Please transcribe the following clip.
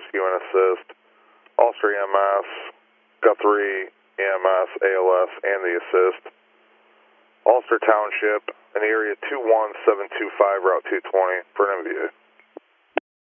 rescue and assist. Ulster EMS, Guthrie EMS, ALS, and the assist. Ulster Township, an area 21725, Route 220 for an MVA.